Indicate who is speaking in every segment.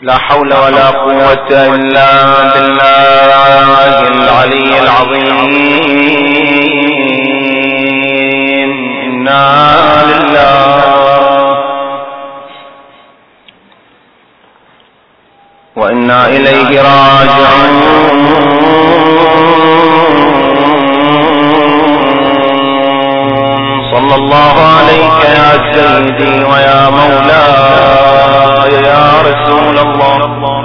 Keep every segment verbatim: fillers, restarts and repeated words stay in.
Speaker 1: لا حول ولا قوة إلا بالله العلي العظيم. إنا لله وإنا إليه راجعون. صلى الله عليك يا سيدي ويا مولاي يا رسول الله،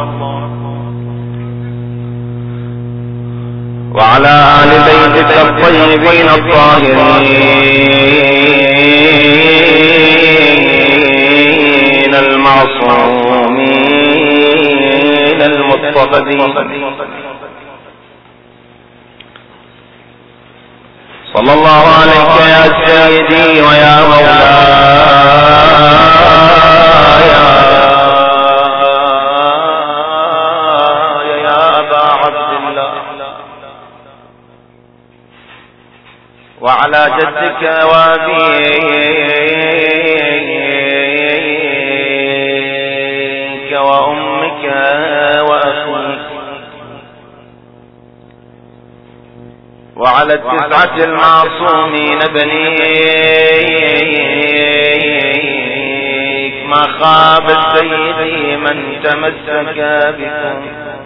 Speaker 1: وعلى آل بيتك الطيبين الطاهرين المعصومين المصطفين. صلى الله عليك يا سيدي ويا مولاي يا أبا عبد الله، وعلى جدك وأبيك وأمك وأخوك، وعلى التسعة المعصومين بنيك، ما خاب سيدي من تمسك بكم.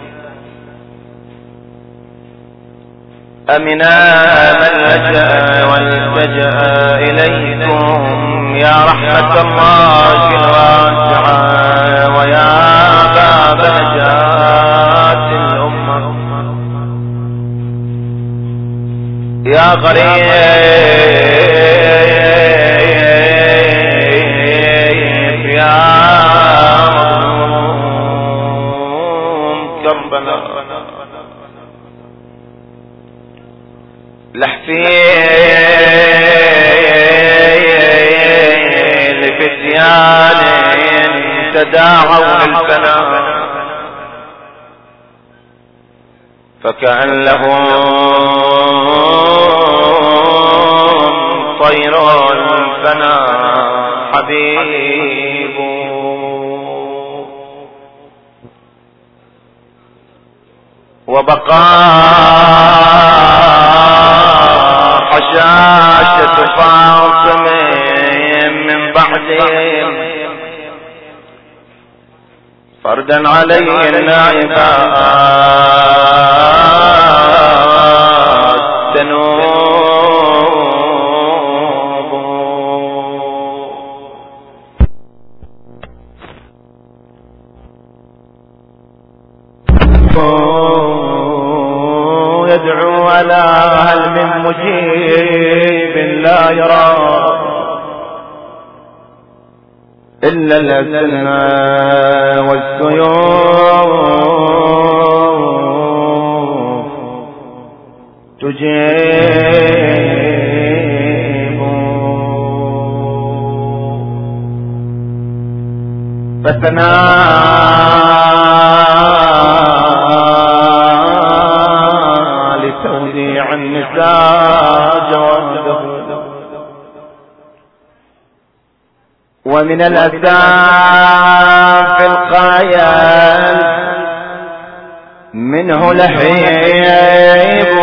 Speaker 1: أمنا من لجأ والتجأ إليكم يا رحمة الله الواسعة ويا باب نجاة الأمة، يا غريب يا مظلوم كربلاء، لحفيل فتيان تداعوا للفناء، فكأن لهم طير الفناء حبيب، وبقى حشاشة فاطم من بعدهم فردا عليه النائبات تنوب. يدعو على هل من مجيب لا يرى إلا الأسنان والسيوف تجيب، فثنى لتوديع النساء جوابه، ومن الأساف القايل منه لحيب،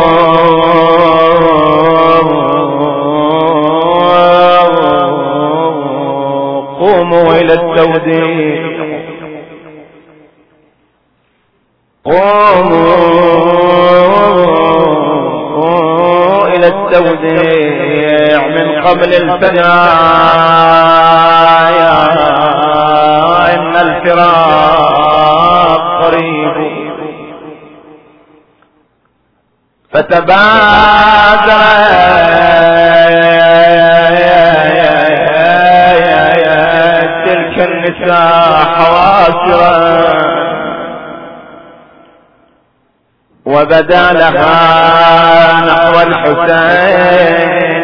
Speaker 1: قوموا إلى التوديع، قوموا إلى التوديع من قبل الفنايا، إن الفراق قريب. فتبادر تلك النساء حواسرا، وبدا لها نحو الحسين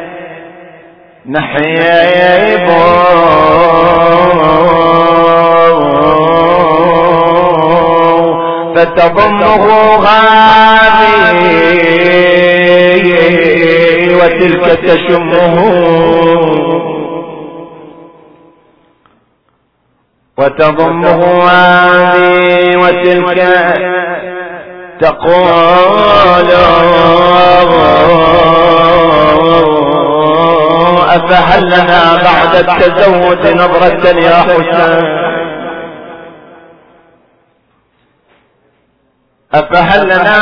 Speaker 1: نحيب، فتضمه غادي وتلك تشمه، وتضمه هذه وتلك تقول أفهل لنا بعد التزوج نظرة يا حسين أفهل لنا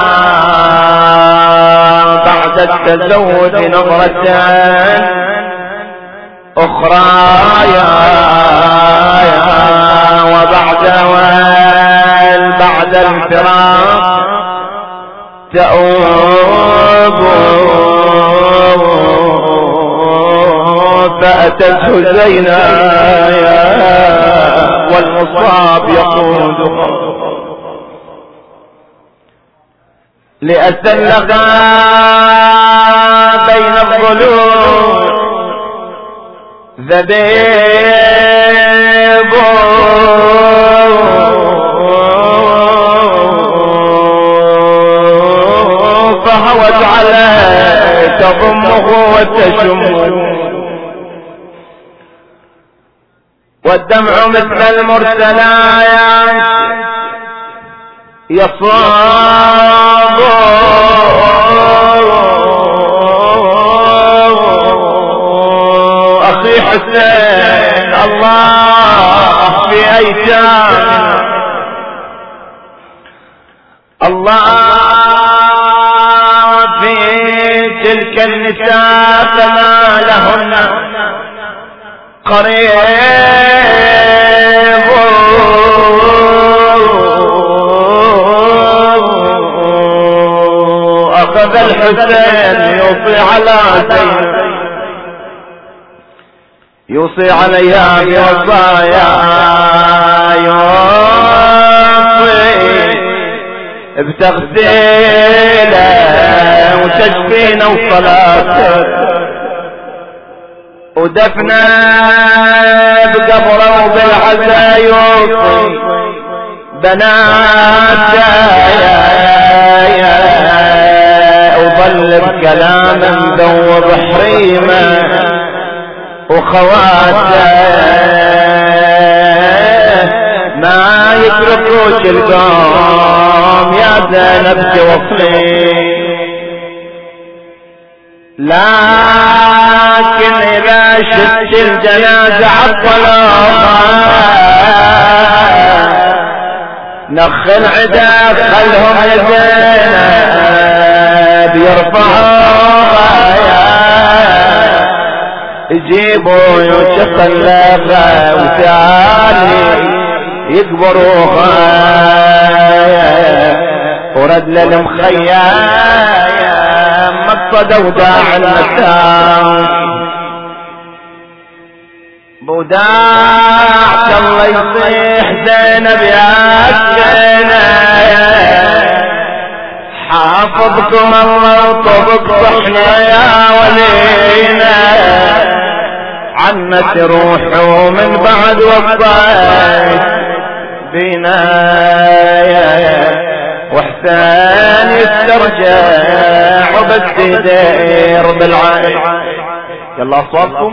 Speaker 1: بعد التزوج نظرة أخرى يا وبعد بعد الفراق تؤوب فأتته زينا والمصاب يقودها لأتلقى بين الظلوم ذبيب فهوت عليه تضمه وتشمه والدمع مثل المرسلات يصاب أخي حسين الله في أيتام الله في تلك النساء فما لهن قريب أخذ الحسين يوصي على زينب يوصي عليها بوصايا يوصي بتغسيله وتشفينا وصلاته ودفنا بقبره وبالعزا يوصي بناته وظل بكلامه مذوب حريمه وخواته ما يتركوش القوم يا زينب توصلي لكن إذا شفت الجنازة عطلوها نخ العدا خلهم يا زينب يرفعوها يجيبوا يتخلفا وتعالي يكبروها ورد للمخيم مقصد وداع المساوي بوداع الله يصيح زينب يا زينب حافظكم الله وطبق صحنا يا ولينا عنا روحوا من بعد وصايت بنا وحسين يسترجع وبس يدير بالعين يلا صوتكم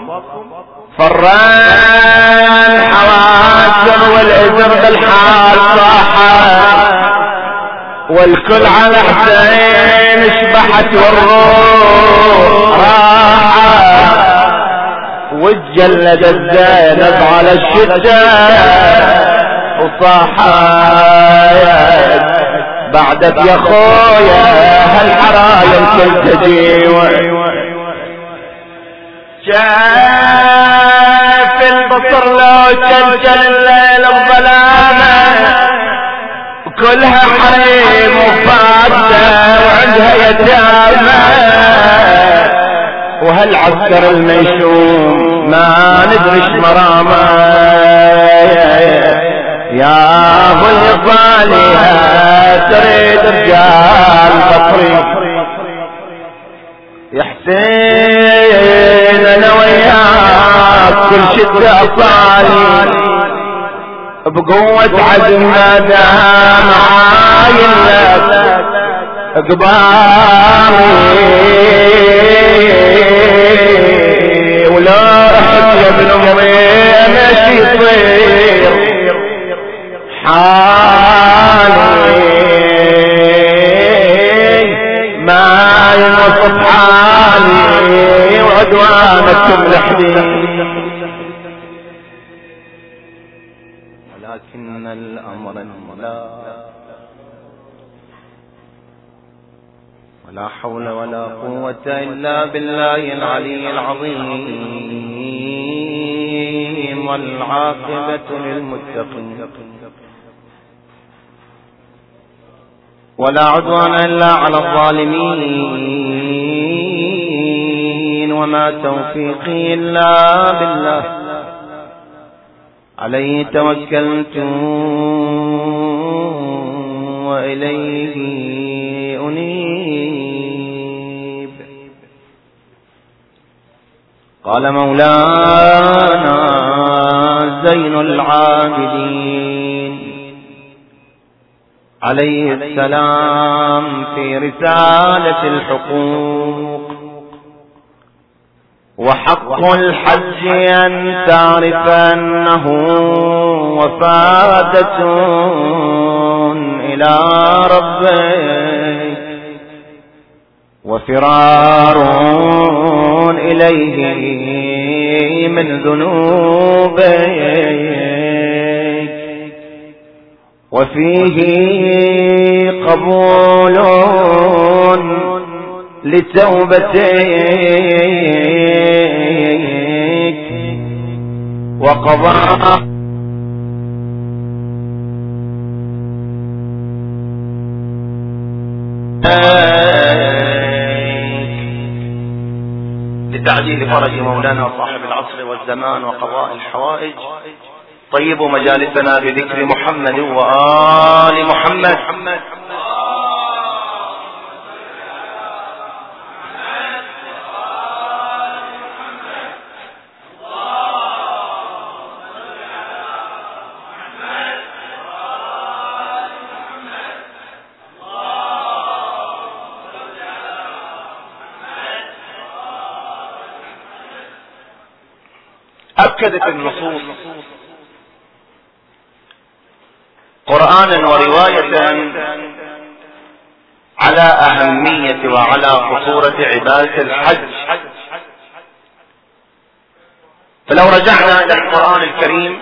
Speaker 1: فران حواسر والإزر بالحال صاحا والكل على حسين شبحت والروح راحة وتجلد الزينب على الشجاع وصاحت بعدك يا خويا هالحرايا الكل تجيوع شاف البصر لو جلجل الليل الظلامة وكلها حريم وفاتة وعندها يتامى وهالعسكر الميشوم ما ندريش مرامة يا ابو اليطاليها تريد رجال بطري يا حسين انا وياك كل شدة اصالي بقوة عزمنا دام عايلك اقبالي ولا احب يا ابن امي ماشي طيب
Speaker 2: حالي ما يوصف حالي وعدوانك تملحني، ولكن الأمر لا ولا حول ولا قوة إلا بالله العلي العظيم، والعاقبة للمتقين، ولا عدوان إلا على الظالمين، وما توفيقي إلا بالله، عليه توكلت وإليه أنيب. قال مولانا زين العابدين عليه السلام في رسالة الحقوق: وحق الحج أن تعرف أنه وفادة إلى ربك، وفرار إليه من ذنوبك، وفيه قبول لتوبتك، وقضاء لتعجيل فرج مولانا صاحب العصر والزمان وقضاء الحوائج. طيبوا مجالسنا بذكر محمد وآل محمد. أكدت النصوص قرآنا ورواية على أهمية وعلى خطورة عبادة الحج. فلو رجعنا إلى القرآن الكريم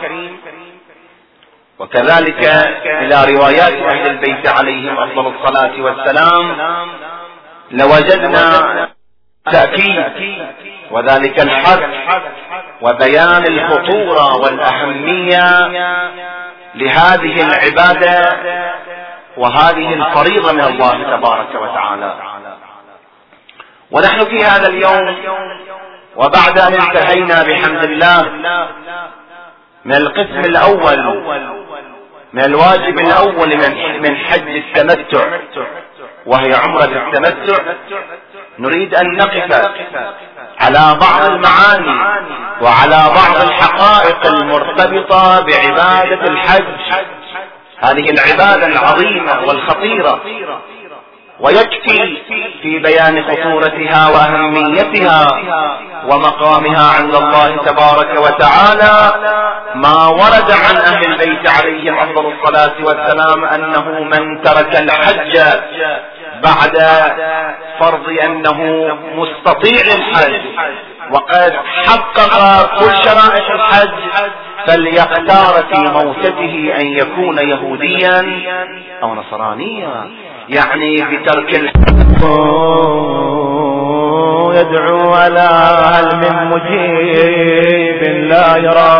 Speaker 2: وكذلك إلى روايات أهل البيت عليهم أفضل الصلاة والسلام لوجدنا تأكيد وذلك الحث وبيان الخطورة والأهمية لهذه العبادة وهذه الفريضة من الله تبارك وتعالى. ونحن في هذا اليوم وبعد أن انتهينا بحمد الله من القسم الأول من الواجب الأول من حج التمتع وهي عمرة التمتع، نريد أن نقف على بعض المعاني وعلى بعض الحقائق المرتبطة بعبادة الحج، هذه العبادة العظيمة والخطيرة. ويكفي في بيان خطورتها وأهميتها ومقامها عند الله تبارك وتعالى ما ورد عن أهل البيت عليهم أفضل الصلاة والسلام أنه من ترك الحج بعد فرض أنه مستطيع الحج وقد حقق كل شرائط الحج فليختار في موتته أن يكون يهوديا أو نصرانيا، يعني بترك الحج. يدعو على هل من مجيب لا يرى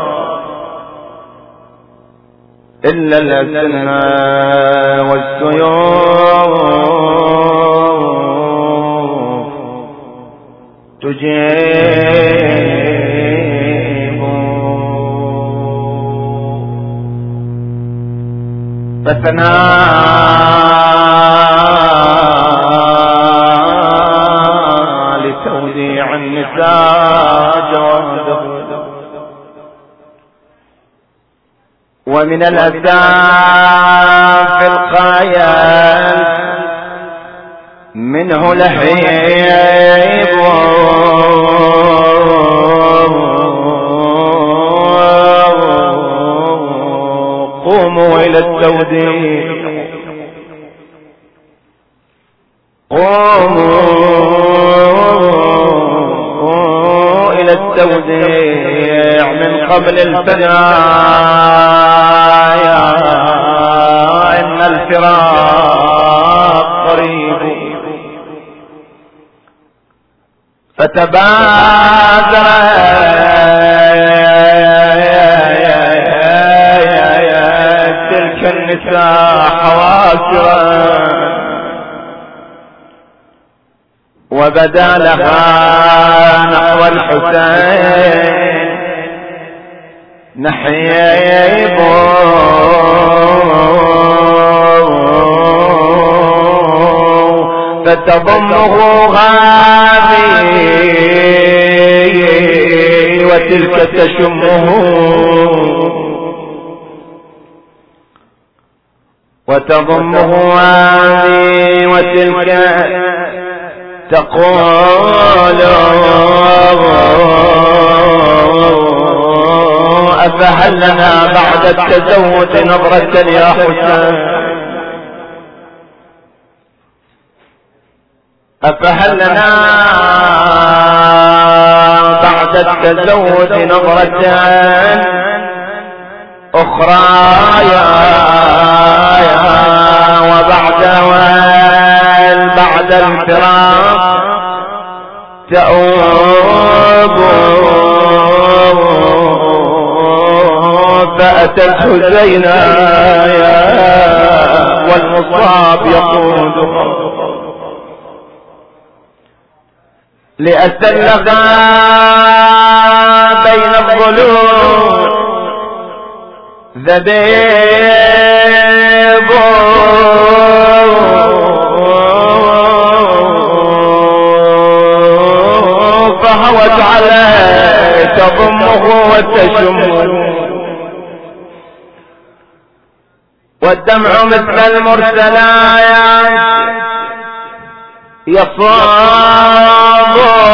Speaker 2: إلا الأسنى والسيوف تجيب، فثنى لتوديع النساء جواده، ومن الأذان في القايل منه لهيب قوموا إلى التوديع قوموا إلى التوديع من قبل الفنايا إن الفراق قريب فتبادر تلك النساء حواسرا وبدا لها نحو الحسين نحيب فتضمه غابي وتلك تشمه وتضمه غابي وتلك تقول أفهل لنا بعد التزوج نظرة يا حسين أفهل لنا بعد التزوج نظرة أخرى يا وبعد بعد الفراق تؤوب فأتته زينايا والمصاب يقود لأتلقى بين الظلوم ذبيب فهوت عليه تضمه وتشمه والدمع مثل المرسلايات يصاب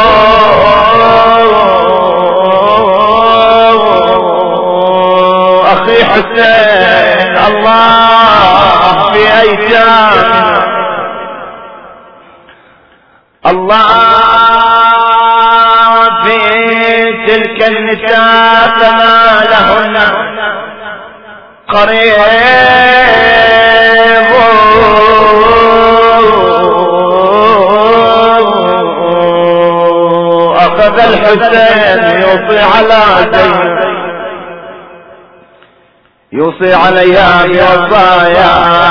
Speaker 2: أخي حسين الله في أيتامنا الله في تلك النساء فما لهن قريب أخذ الحسين يوصي على زينب يوصي عليها بوصايا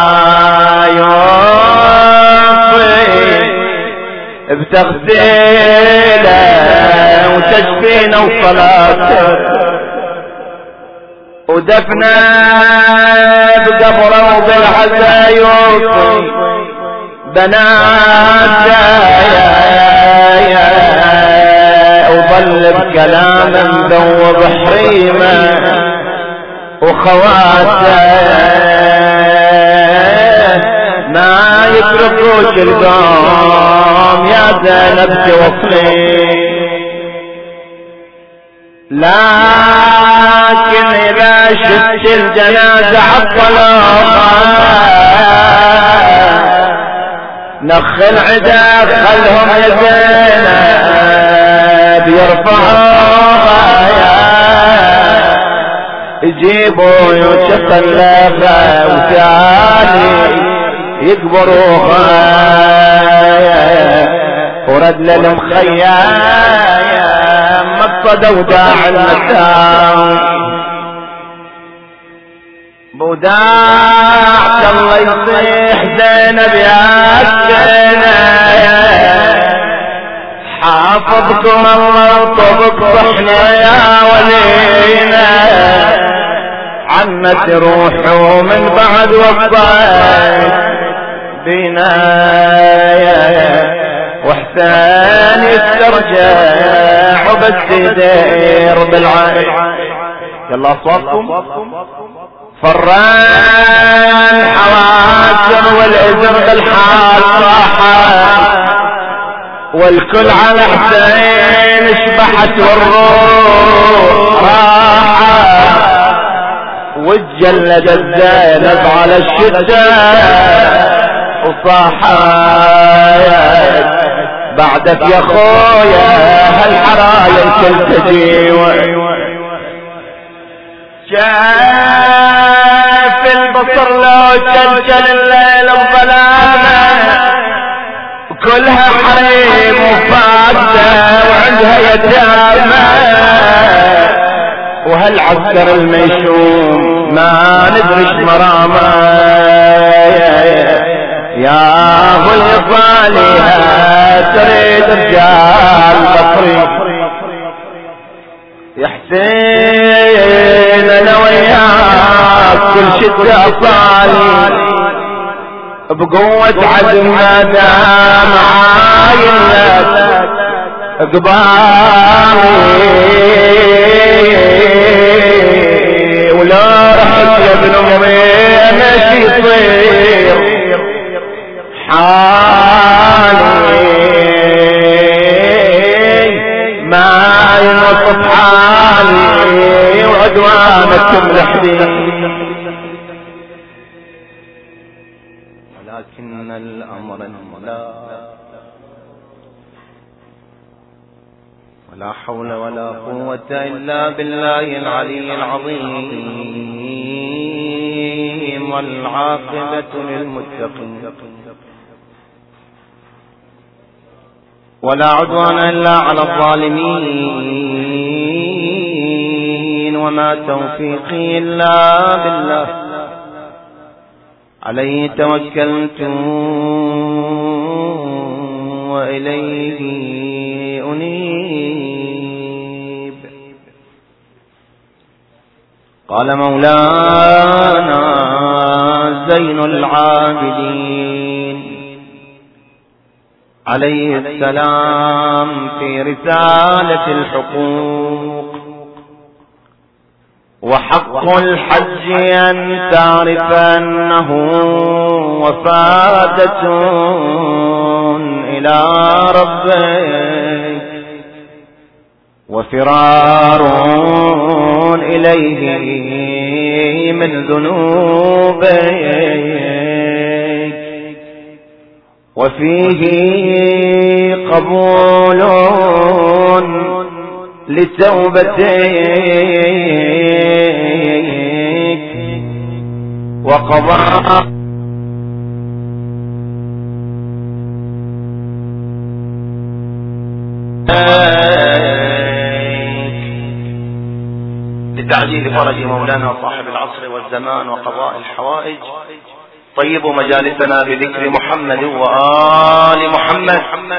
Speaker 2: يوصي بتغسيله وتشفينا وصلاته ودفنا بقبره وبالعزا يوصي بناته وظل بكلام ذوب حريمه وخواته ما يتركوش القوم يا زينب توصلي لكن إذا شفت الجنازة عطلوها نخ العدا خلهم يا زينب يرفعوها يجيبوا يوسف اللافة وتعالي يكبروها ورد للمخيم مقصد وداع المساوي بوداع الله يصيح زينب يا زينب حافظكم الله وطبق صحنا يا ولينا عمت روحوا من بعد وصايت بنا وحسان يسترجع وبس يدير بالعين يلا اصواتكم فران حواسر والإذن بالحال صاحت والكل على حسين شبحت والروح راحت وتجلدت زينب على الشدة وصاحت بعدك يا خويا هالحرايا الكل تجيوع. شاف البصر لو جلجل الليل الظلامة كلها حريم وفاقدة وعندها يتامى وهالعسكر الميشوم ما ندري ايش مرامه يا ابو الغاليها تريد رجال بصري يا حسين انا وياك كل شدة صالي بقوة عزم ما دام عايلك قبامي ولا رحت يا ابن امي ماشي يصير حالي ما ينوصف حالي وعدوانك تملحني ولكن الامر لا ولا حول ولا قوة الا بالله العلي العظيم والعاقبة للمتقين ولا عدوان إلا على الظالمين وما توفيقي إلا بالله عليه توكلت وإليه أنيب. قال مولانا زين العابدين عليه السلام في رسالة الحقوق وحق الحج أن تعرف أنه وفادة إلى ربك وفرار إليه من ذنوبك وفيه قبول لتوبتك وقضاء لتعجيل فرج مولانا صاحب العصر والزمان وقضاء الحوائج. طيبوا مجالسنا بذكر محمد وآل محمد.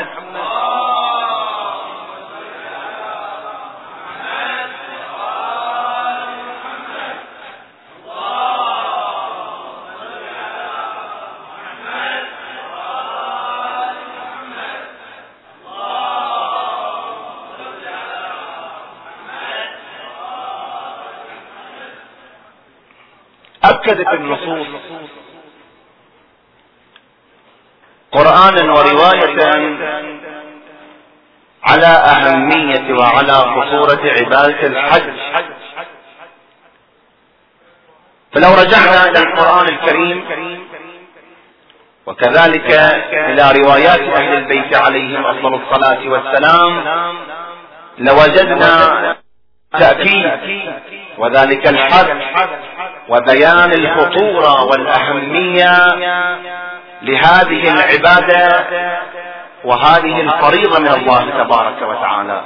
Speaker 2: أكدت النصوص قرآنا ورواية على أهمية وعلى خطورة عبادة الحج. فلو رجعنا إلى القرآن الكريم وكذلك إلى روايات أهل البيت عليهم أفضل الصلاة والسلام لوجدنا تأكيد وذلك الحث وبيان الخطورة والأهمية لهذه العبادة وهذه الفريضة من الله تبارك وتعالى.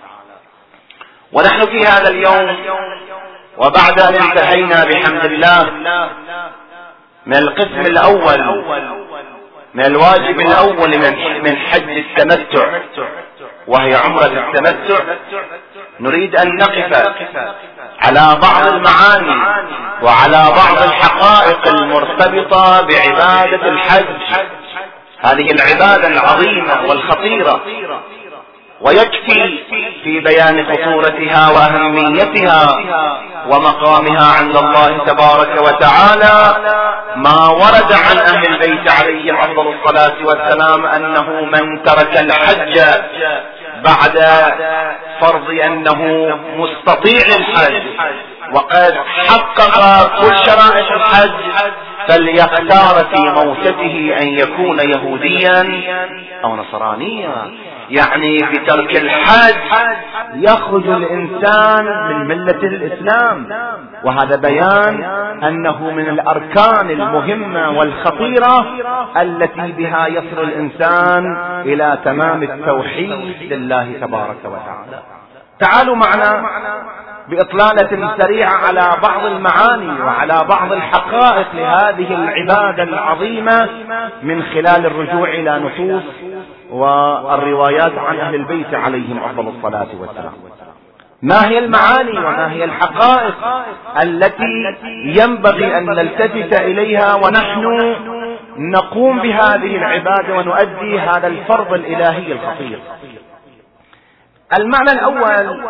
Speaker 2: ونحن في هذا اليوم وبعد أن انتهينا بحمد الله من القسم الأول من الواجب الأول من حج التمتع وهي عمرة التمتع، نريد أن نقف على بعض المعاني وعلى بعض الحقائق المرتبطة بعبادة الحج، هذه العبادة العظيمة والخطيرة. ويكفي في بيان خطورتها وأهميتها ومقامها عند الله تبارك وتعالى ما ورد عن أهل البيت عليهم أفضل الصلاة والسلام أنه من ترك الحج بعد فرض أنه مستطيع الحج وقد حقق كل شرائط الحج فليختار في موتته أن يكون يهوديا أو نصرانيا. يعني بترك الحج يخرج الإنسان من ملة الإسلام، وهذا بيان أنه من الأركان المهمة والخطيرة التي بها يصل الإنسان إلى تمام التوحيد لله تبارك وتعالى. تعالوا معنا بإطلالة سريعة على بعض المعاني وعلى بعض الحقائق لهذه العبادة العظيمة من خلال الرجوع إلى نصوص والروايات عن أهل البيت عليهم أفضل الصلاة والسلام. ما هي المعاني وما هي الحقائق التي ينبغي أن نلتفت إليها ونحن نقوم بهذه العبادة ونؤدي هذا الفرض الإلهي الخطير؟ المعنى الأول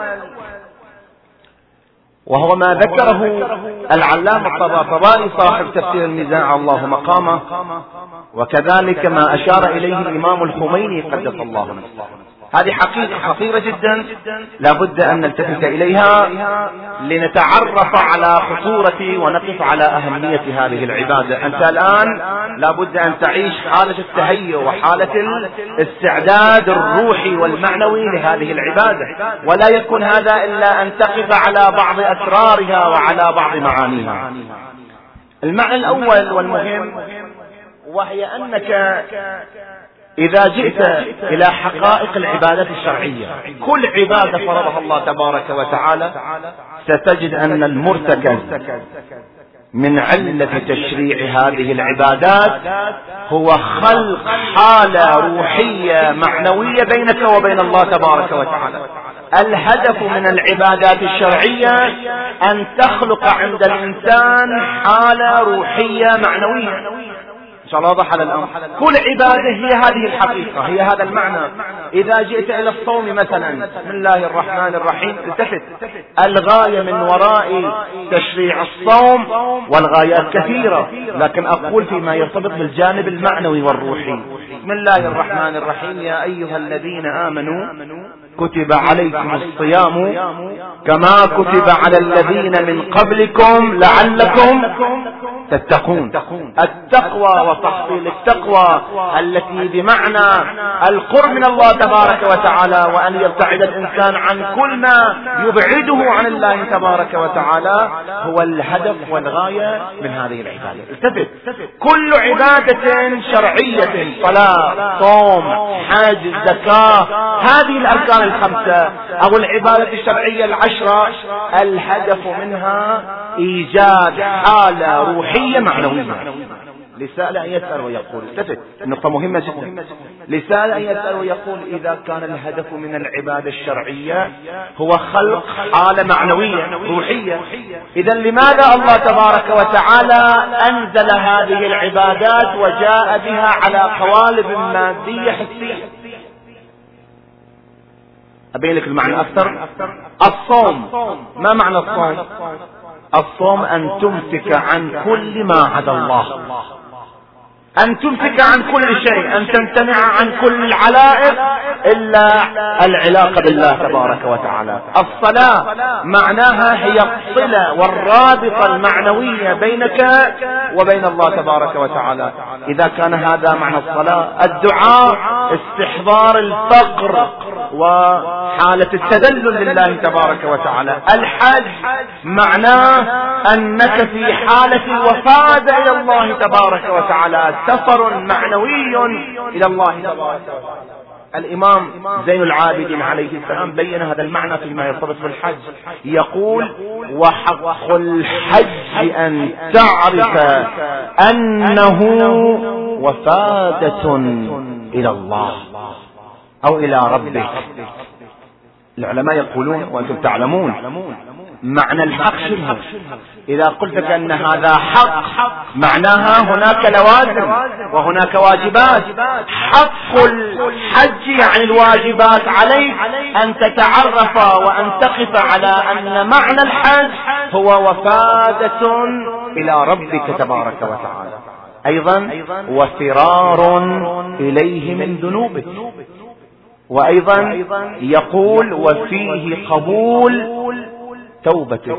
Speaker 2: وهو ما ذكره العلامة الطباطبائي صاحب تفسير النزاع الله مقامه، وكذلك ما أشار إليه الإمام الخميني قدس الله نفسه. هذه حقيقة خطيرة جدا لابد أن نلتفت إليها لنتعرف على خطورة ونقف على أهمية هذه العبادة. أنت الآن لابد أن تعيش حالة التهيؤ وحالة الاستعداد الروحي والمعنوي لهذه العبادة، ولا يكون هذا إلا أن تقف على بعض أسرارها وعلى بعض معانيها. المعنى الأول والمهم وهي أنك إذا جئت إلى حقائق العبادات الشرعية، كل عبادة فرضها الله تبارك وتعالى ستجد أن المرتكز من علة تشريع هذه العبادات هو خلق حالة روحية معنوية بينك وبين الله تبارك وتعالى. الهدف من العبادات الشرعية أن تخلق عند الإنسان حالة روحية معنوية. إن شاء الله واضح على الأمر. كل عبادة هي هذه الحقيقة، هي هذا المعنى. إذا جئت إلى الصوم مثلا، بسم الله الرحمن الرحيم، التفت الغاية من وراء تشريع الصوم والغايات كثيرة، لكن أقول فيما يرتبط بالجانب المعنوي والروحي. بسم الله الرحمن الرحيم، يا أيها الذين آمنوا كتب عليكم الصيام كما كتب على الذين من قبلكم لعلكم تتقون. التقوى وتحصيل التقوى التي بمعنى القرب من الله تبارك وتعالى، وأن يبتعد الإنسان عن كل ما يبعده عن الله تبارك وتعالى، هو الهدف والغاية من هذه العبادة. التفت، كل عبادة شرعية، صلاة، صوم، حج، زكاة، هذه الأركان الخمسة أو العبادة الشرعية العشرة، الهدف منها إيجاد حالة روحية معنوية. لسائل أن يسأل ويقول، التفت، النقطة مهمة جدا، لسائل أن يسأل ويقول إذا كان الهدف من العبادة الشرعية هو خلق حالة معنوية روحية، إذا لماذا الله تبارك وتعالى أنزل هذه العبادات وجاء بها على قوالب مادية حسية؟ أبين لك المعنى أكثر. الصوم، ما معنى الصوم؟ الصوم أن تمسك عن كل ما عدا الله، أن تمسك عن كل شيء، أن تمتنع عن كل العلائق إلا العلاقة بالله تبارك وتعالى. الصلاة معناها هي الصلة والرابطة المعنوية بينك وبين الله تبارك وتعالى. إذا كان هذا معنى الصلاة، الدعاء استحضار الفقر وحالة التذلل لله تبارك وتعالى. الحج معناه أنك في حالة الوفاة إلى الله تبارك وتعالى، سفر معنوي إلى الله تبارك وتعالى. الإمام زين العابدين عليه السلام بين هذا المعنى فيما يرتبط بالحج، يقول: وحق الحج أن تعرف أنه وفادة إلى الله أو إلى ربك. العلماء يقولون وأنتم تعلمون معنى الحق شنو؟ إذا قلت أن هذا حق معناها هناك لوازم وهناك واجبات. حق الحج يعني الواجبات عليك أن تتعرف وأن تقف على أن معنى الحج هو وفادة إلى ربك تبارك وتعالى، أيضا وفرار إليه من ذنوبك، وأيضا يقول وفيه قبول توبته.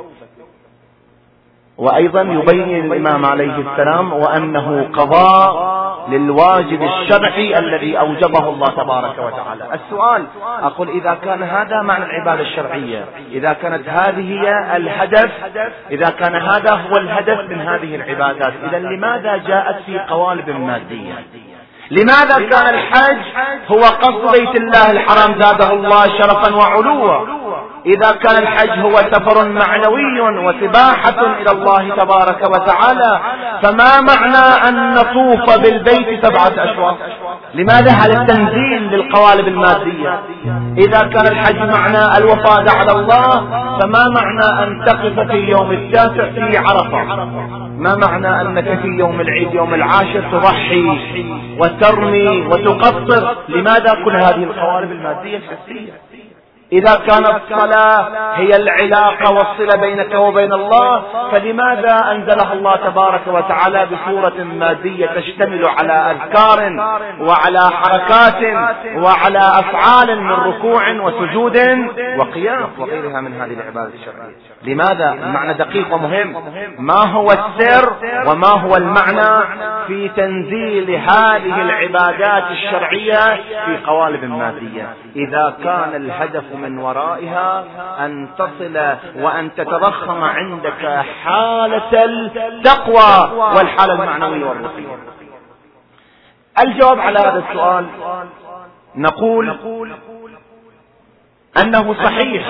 Speaker 2: وأيضا يبين الإمام عليه السلام وأنه قضاء للواجب الشرعي الذي أوجبه الله تبارك وتعالى. السؤال أقول إذا كان هذا معنى العبادة الشرعية، إذا كانت هذه هي الهدف، إذا كان هذا هو الهدف من هذه العبادات، إذا لماذا جاءت في قوالب مادية؟ لماذا كان الحج هو قصد بيت الله الحرام زاده الله شرفا وعلوا؟ إذا كان الحج هو سفر معنوي وسباحة إلى الله تبارك وتعالى، فما معنى أن نطوف بالبيت سبعة أشواط؟ لماذا هذا التنزيل للقوالب المادية؟ إذا كان الحج معنى الوفاء على الله، فما معنى أن تقف في يوم التاسع في عرفة؟ ما معنى أنك في يوم العيد يوم العاشر تضحي وترمي وتقصر؟ لماذا كل هذه القوالب المادية الحسية؟ إذا كانت الصلاة هي العلاقة والصلة بينك وبين الله، فلماذا أنزلها الله تبارك وتعالى بصورة مادية تشتمل على أذكار وعلى حركات وعلى أفعال من ركوع وسجود وقيام وغيرها من هذه العبادات الشرعية؟ لماذا؟ المعنى دقيق ومهم. ما هو السر وما هو المعنى في تنزيل هذه العبادات الشرعية في قوالب مادية؟ إذا كان الهدف من ورائها أن تصل وأن تتضخم عندك حالة التقوى والحالة المعنوية والروحية. الجواب على هذا السؤال نقول أنه صحيح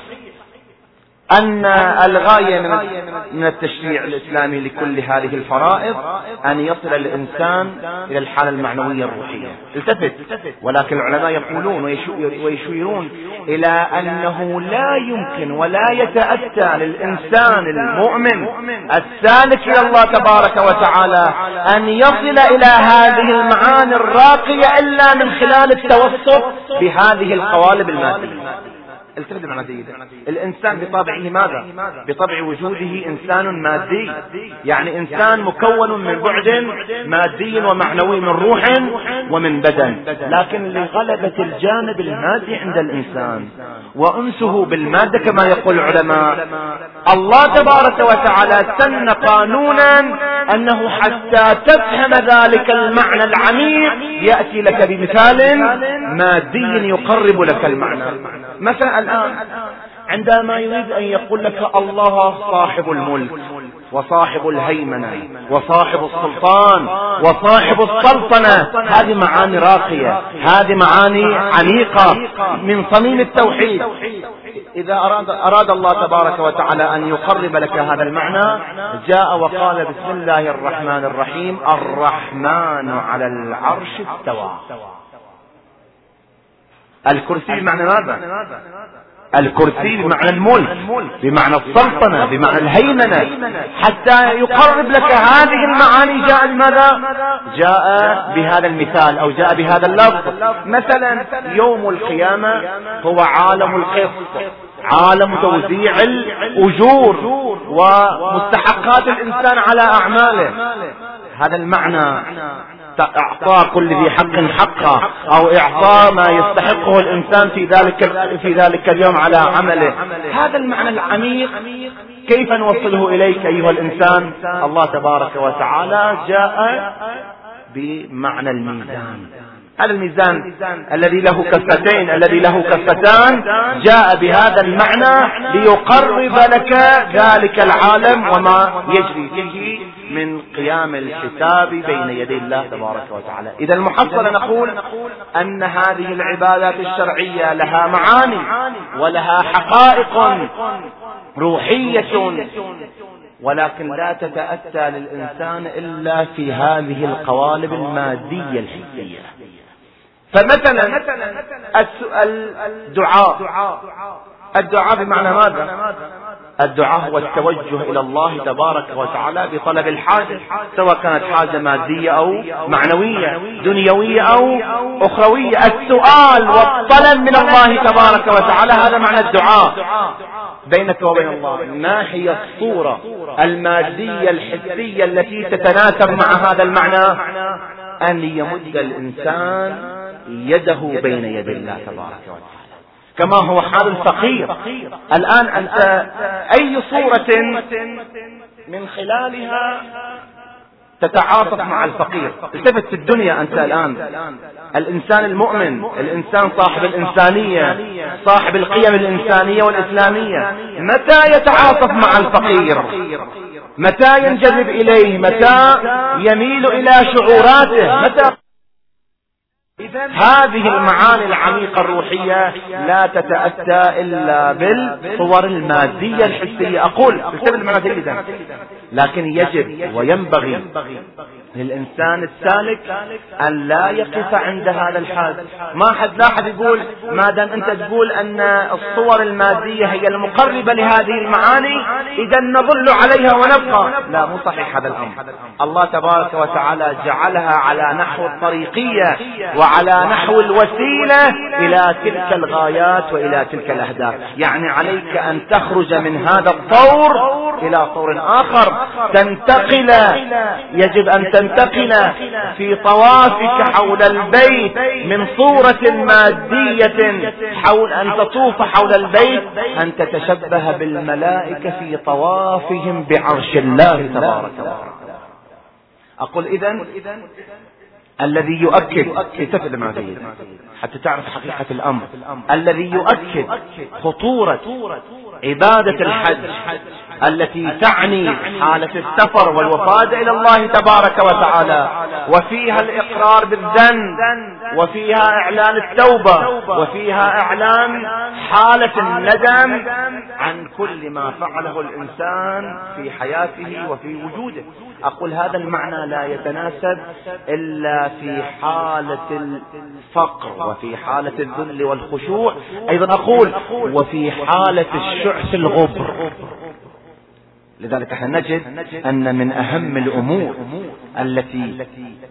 Speaker 2: أن الغاية من التشريع الإسلامي لكل هذه الفرائض أن يصل الإنسان إلى الحالة المعنوية الروحية. التفت، ولكن العلماء يقولون ويشيرون إلى أنه لا يمكن ولا يتأتى للإنسان المؤمن السالك إلى الله تبارك وتعالى أن يصل إلى هذه المعاني الراقية إلا من خلال التوسط بهذه القوالب المادية. التفت معنا جيدا. الإنسان بطبعه ماذا؟ بطبع وجوده إنسان مادي، يعني إنسان مكون من بعد مادي ومعنوي، من روح ومن بدن، لكن لغلبة الجانب المادي عند الإنسان وأنسه بالمادة كما يقول العلماء، الله تبارك وتعالى سن قانونا أنه حتى تفهم ذلك المعنى العميق يأتي لك بمثال مادي يقرب لك المعنى. مثلا الآن عندما يريد أن يقول لك الله صاحب الملك وصاحب الهيمنة وصاحب السلطان وصاحب السلطنة، هذه معاني راقية، هذه معاني عميقة من صميم التوحيد. إذا أراد, أراد الله تبارك وتعالى أن يقرب لك هذا المعنى جاء وقال بسم الله الرحمن الرحيم الرحمن على العرش استوى. الكرسي بمعنى ماذا؟ الكرسي بمعنى الملك، بمعنى السلطنة، بمعنى الهيمنة. حتى يقرب لك هذه المعاني جاء بماذا؟ جاء بهذا المثال أو جاء بهذا اللفظ. مثلا يوم القيامة هو عالم القسط، عالم توزيع الأجور ومستحقات الإنسان على أعماله. هذا المعنى إعطاء كل ذي حق حقه، أو إعطاء ما يستحقه الإنسان في ذلك في ذلك اليوم على عمله. هذا المعنى العميق كيف نوصله إليك أيها الإنسان؟ الله تبارك وتعالى جاء بمعنى الميزان. هذا الميزان الذي له كفتين، الذي له كفتان، جاء بهذا المعنى ليقرب لك ذلك العالم وما يجري فيه من قيام الحساب بين يدي الله تبارك وتعالى. إذا المحصلة نقول أن هذه العبادات الشرعية لها معاني ولها حقائق روحية، ولكن لا تتأتى للإنسان إلا في هذه القوالب المادية الحسية. فمثلا الدعاء، الدعاء بمعنى ماذا؟ الدعاء هو التوجه إلى الله تبارك وتعالى بطلب الحاجة، سواء كانت حاجة مادية أو معنوية، دنيوية أو أخروية. السؤال والطلب من الله تبارك وتعالى، هذا معنى الدعاء بينك وبين الله. ما هي الصورة المادية الحسية التي تتناسب مع هذا المعنى؟ أن يمد الإنسان يده بين يدي الله تبارك وتعالى كما هو حال الفقير. الآن أنت أي صورة من خلالها تتعاطف مع الفقير؟ التفت في الدنيا أنت الآن، الإنسان المؤمن، الإنسان صاحب الإنسانية، صاحب القيم الإنسانية والإسلامية، متى يتعاطف مع الفقير؟ متى ينجذب إليه؟ متى يميل إلى شعوراته؟ متى؟ هذه المعاني العميقة الروحية لا تتأتى إلا بالصور المادية الحسية. أقول بسبب المعنى جيدا، لكن يجب وينبغي للإنسان السالك أن لا يقف عند هذا الحد. ما حد لا حد يقول ما دام أنت تقول أن الصور المادية هي المقربة لهذه المعاني إذا نظل عليها ونبقى. لا، مو صحيح هذا الأمر. الله تبارك وتعالى جعلها على نحو الطريقية وعلى نحو الوسيلة إلى تلك الغايات وإلى تلك الأهداف. يعني عليك أن تخرج من هذا الطور إلى طور آخر، تنتقل، يجب أن تنتقل في طوافك حول البيت من صورة مادية حول أن تطوف حول البيت أن تتشبه بالملائكة في طوافهم بعرش الله تبارك وتعالى. أقول إذن الذي يؤكد التفت مع جيد حتى تعرف حقيقة الأمر، الذي يؤكد خطورة عبادة الحج التي تعني حالة السفر والوفاد إلى الله تبارك وتعالى، وفيها الإقرار بالذنب، وفيها إعلان التوبة، وفيها إعلان حالة الندم عن كل ما فعله الإنسان في حياته وفي وجوده. أقول هذا المعنى لا يتناسب إلا في حالة الفقر وفي حالة الذل والخشوع، أيضا أقول وفي حالة الشعث الغبر. لذلك احنا نجد أن من أهم الأمور التي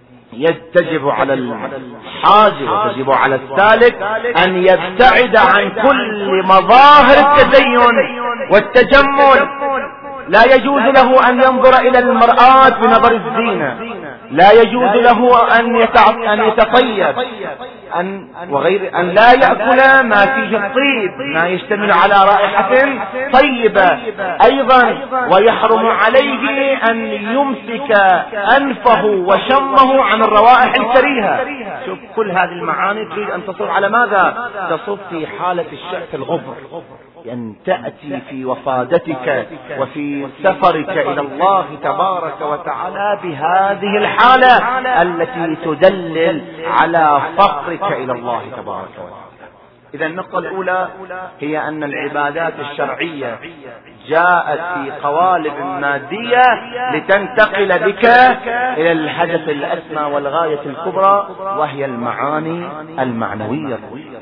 Speaker 2: يجب على الحاج وتجب على السالك أن يبتعد عن كل مظاهر التدين والتجمل. لا يجوز له أن ينظر إلى المرآة بنظر الزينة، لا يجوز له أن يتطيب، أن وغير أن لا يأكل ما فيه الطيب، ما يشتمل على رائحة طيبة أيضا، ويحرم عليه أن يمسك أنفه وشمه عن الروائح الكريهة. شوف كل هذه المعاني تريد أن تصب على ماذا؟ تصب في حالة الشعث الغبر، أن تأتي في وفادتك وفي سفرك إلى الله تبارك وتعالى بهذه الحالة التي تدلل على فقرك إلى الله تبارك وتعالى. إذا النقطة الأولى هي أن العبادات الشرعية جاءت في قوالب مادية لتنتقل بك إلى الهدف الأسمى والغاية الكبرى، وهي المعاني المعنوية.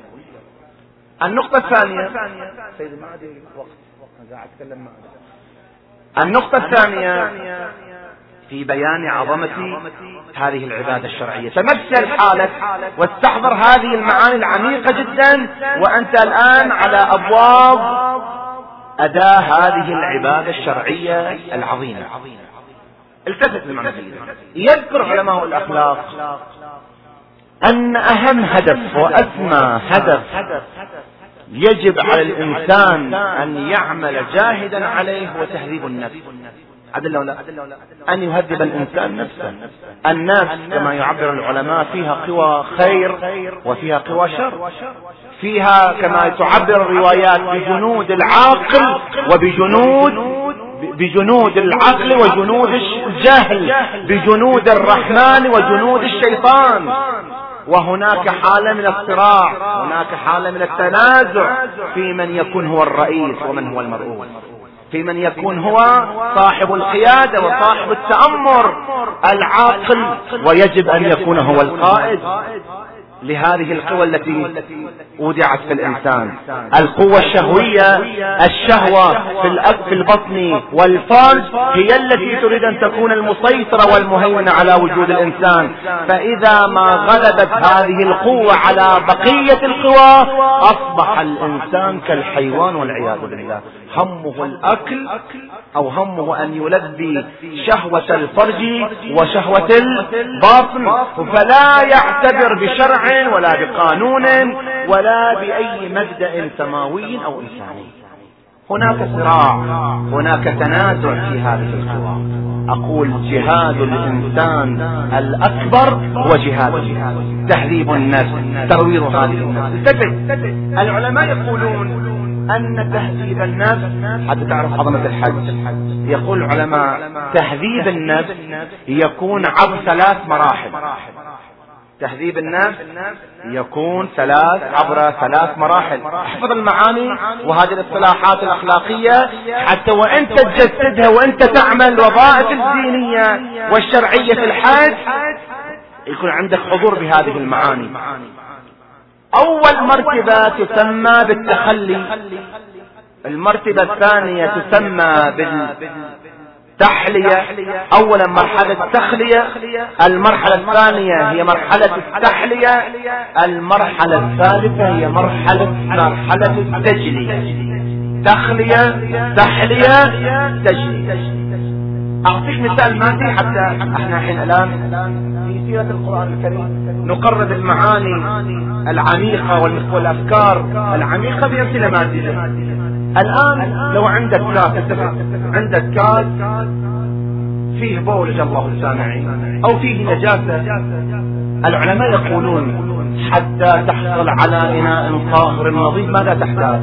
Speaker 2: النقطة الثانية النقطة الثانية في بيان عظمة هذه العبادة الشرعية. تمثل حالك واستحضر هذه المعاني العميقة جدا وأنت الآن على أبواب أداء هذه العبادة الشرعية العظيمة. التفت للمعنى. يذكر علماء الأخلاق أن أهم هدف وأسمى هدف يجب على الإنسان أن يعمل جاهدا عليه هو تهذيب النفس. عدل ولا أن يهذب الإنسان نفسه. النفس كما يعبر العلماء فيها قوى خير وفيها قوى شر، فيها كما تعبر الروايات بجنود العاقل وبجنود بجنود العقل وجنود الجهل، بجنود الرحمن وجنود الشيطان. وهناك حالة من الصراع، هناك حالة من التنازع في من يكون هو الرئيس ومن هو المرؤوس، في من يكون هو صاحب القيادة وصاحب التأمر العاقل، ويجب أن يكون هو القائد لهذه القوى التي أودعت في الإنسان. القوة الشهوية، الشهوة في البطن والفرج هي التي تريد أن تكون المسيطرة والمهيمنة على وجود الإنسان. فإذا ما غلبت هذه القوة على بقية القوى أصبح الإنسان كالحيوان والعياذ بالله. همه الأكل أو همه أن يلبي شهوة الفرج وشهوة الباطن، فلا يعتبر بشرع ولا بقانون ولا بأي مبدأ سماوي أو إنساني. هناك صراع، هناك تنازع في هذه القوى. أقول جهاد الإنسان الأكبر هو جهاد تهذيب النفس، ترويض هذه النفس. العلماء يقولون أن تهذيب النفس، حتى تعرف عظمة الحج، يقول العلماء تهذيب النفس يكون عبر ثلاث مراحل. تهذيب النفس يكون ثلاث عبر ثلاث مراحل. احفظ المعاني وهذه الاصطلاحات الأخلاقية حتى وانت تجسدها وانت تعمل وظائف الدينية والشرعية في الحج يكون عندك حضور بهذه المعاني. أول مرتبة تسمى بالتخلي، المرتبة الثانية تسمى بالتحلية. أولا مرحلة التخلية، المرحلة الثانية هي مرحلة التحلية، المرحلة الثالثة هي مرحلة مرحلة التجلية. تخلية، تحلية، تجلية. أعطيك مثال مادي حتى احنا الحين الآن في سيرة القرآن الكريم نقرب المعاني العميقة والأفكار العميقة بأمثلة مادية. الآن لو عندك كاس، عندك كاس فيه بول الله السامعين أو فيه نجاسة، العلماء يقولون حتى تحصل على إناء طاهر نظيف ماذا تحتاج؟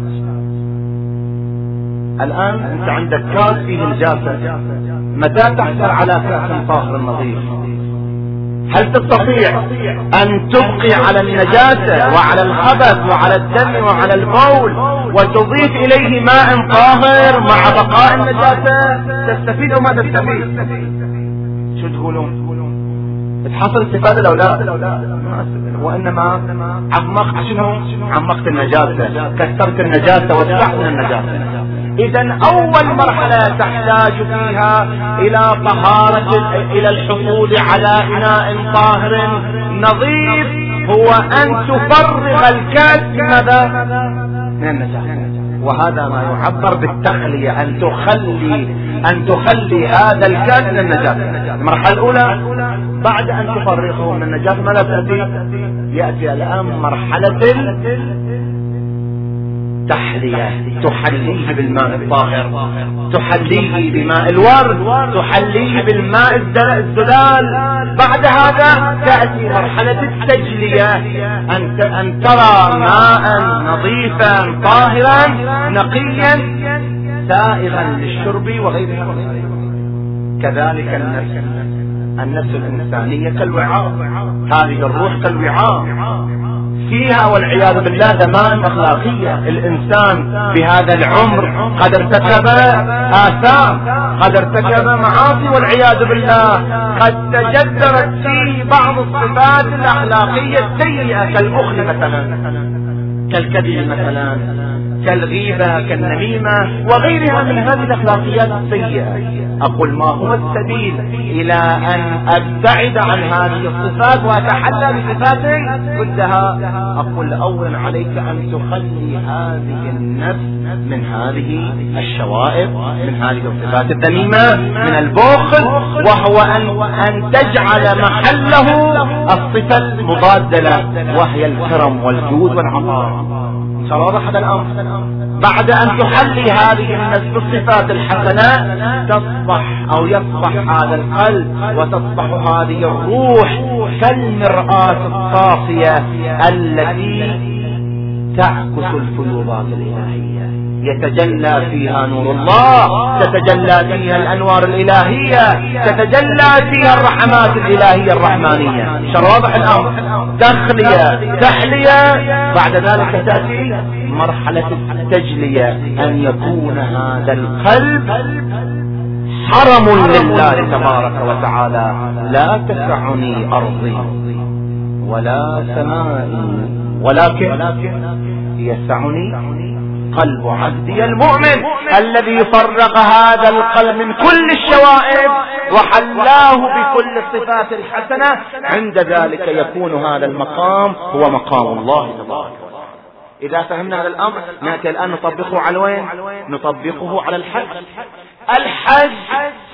Speaker 2: الآن أنت عندك كاس فيه نجاسة، متى تحصل على كاس طاهر نظيف؟ هل تستطيع أن تبقي على النجاسة وعلى الخبث وعلى الدم وعلى البول وتضيف إليه ماء طاهر مع بقاء النجاسة؟ تستفيد أو ما تستفيد؟ شو تقولون؟ تحصل استفادة لو لا؟ وإنما عمقت شنو؟ عمقت النجاسة، كثرت النجاسة واتبعت النجاسة. إذا أول مرحلة تحتاج فيها إلى طهارة، إلى الحصول على إناء طاهر نظيف، هو أن تفرغ الكاس ماذا؟ من النجاسة. وهذا ما يعبر بالتخلية، أن تخلي أن تخلي هذا الكاس من النجاسة. المرحلة الأولى بعد أن تفرغه من النجاسة ماذا تأتي؟ يأتي الآن مرحلة تحلية، تحليه بالماء الطاهر، تحليه بماء الورد، تحليه بالماء الزلال. بعد هذا تأتي مرحلة التجلية، أن أن ترى ماء نظيفا طاهرا نقيا سائغا للشرب وغيرها. كذلك النفس، النفس الإنسانية كالوعاء، هذه الروح كالوعاء فيها والعياذ بالله ضمان أخلاقية. الإنسان بهذا العمر قد ارتكب آثام، قد ارتكب معاصي والعياذ بالله، قد تجذرت فيه بعض الصفات الأخلاقية السيئة كالبخل مثلا، كالكذب مثلا، كالغيبة، كالنميمة وغيرها من هذه الأخلاقيات السيئة. أقول ما هو السبيل إلى أن أبتعد عن هذه الصفات وأتحلى بصفات ضدها؟ أقول أولا عليك أن تخلي هذه النفس من هذه الشوائب، من هذه الصفات الذميمة، من البخل، وهو أن, أن تجعل محله الصفة المضادة له وهي الكرم والجود والعطاء. واضح هذا الأمر؟ بعد أن تحلي هذه النفس بالصفات الحسنة تصبح أو يصبح هذا القلب وتصبح هذه الروح كالمرآة الصافية التي تعكس الفيوضات الإلهية، يتجلى فيها نور الله، تتجلى فيها الأنوار الإلهية، تتجلى فيها الرحمات الإلهية الرحمانية. شر واضح الأمر؟ تخلية، تحلية، بعد ذلك تأتي مرحلة التجلية، أن يكون هذا القلب حرم لله تبارك وتعالى، لا تسعني أرضي ولا سمائي ولكن يسعني قلب عبدي المؤمن الذي فرق هذا القلب من كل الشوائب وحلاه بكل الصفات الحسنة. عند ذلك يكون هذا المقام هو مقام الله تبارك. إذا فهمنا هذا الأمر نأتي الآن نطبقه على وين؟ نطبقه على الحج. الحج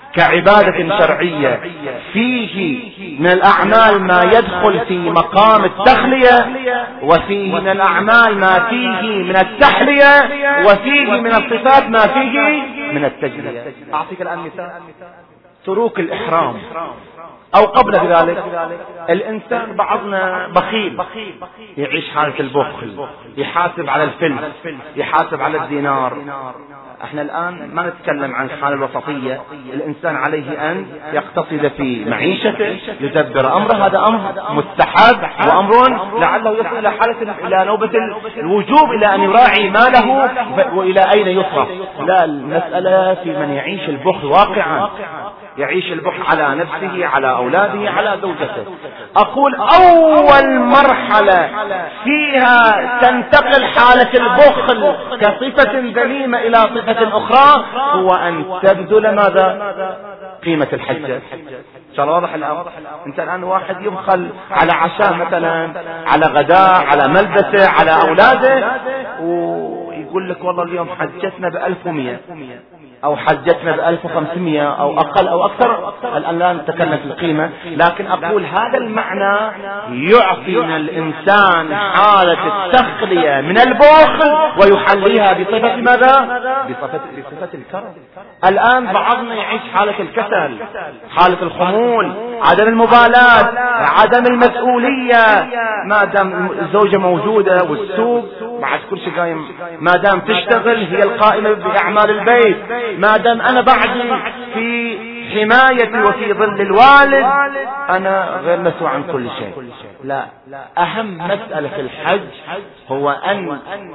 Speaker 2: كعبادة شرعية فيه من الأعمال ما يدخل في مقام التخلية، وفيه من الأعمال ما فيه من التحلية، وفيه من الصفات ما فيه من التجلية. أعطيك الآن مثال: تروك الإحرام، أو قبل ذلك الإنسان بعضنا بخيل، يعيش حالة البخل، يحاسب على الفلس، يحاسب على الدينار. احنا الآن ما نتكلم عن الحالة الوسطية، الإنسان عليه أن يقتصد في معيشته، يدبر أمره، هذا أمر مستحب وأمر لعله يصل إلى حالة إلى نوبة الوجوب، إلى أن يراعي ماله وإلى أين يصرف. لا، المسألة في من يعيش البخل واقعا، يعيش البخل على نفسه، على أولاده، على زوجته. أقول أول مرحلة فيها تنتقل حالة البخل كصفة ذميمة إلى صفة أخرى هو أن تبذل ماذا؟ قيمة الحجة. شاء واضح الأمر؟ أنت الآن واحد يبخل على عشاء مثلا، على غداء، على ملبسه، على أولاده، ويقول لك والله اليوم حجتنا بألف ومئة أو حجتنا بألف وخمسمائة أو أقل أو أكثر. الآن لا نتكلم في القيمة، لكن أقول هذا المعنى يعطينا الإنسان حالة التخلية من البخل ويحليها بصفة ماذا؟ بصفة, بصفة الكرم. الآن بعضنا يعيش حالة الكسل، حالة الخمول، عدم المبالاة، عدم المسؤولية. ما دام الزوجة موجودة والسوق بعد كل شيء قايم، ما دام تشتغل هي القائمة بأعمال البيت، ما دام أنا بعدي في حمايتي وفي ظل الوالد أنا غير مسؤول عن كل شيء. لا، أهم مسألة في الحج هو أن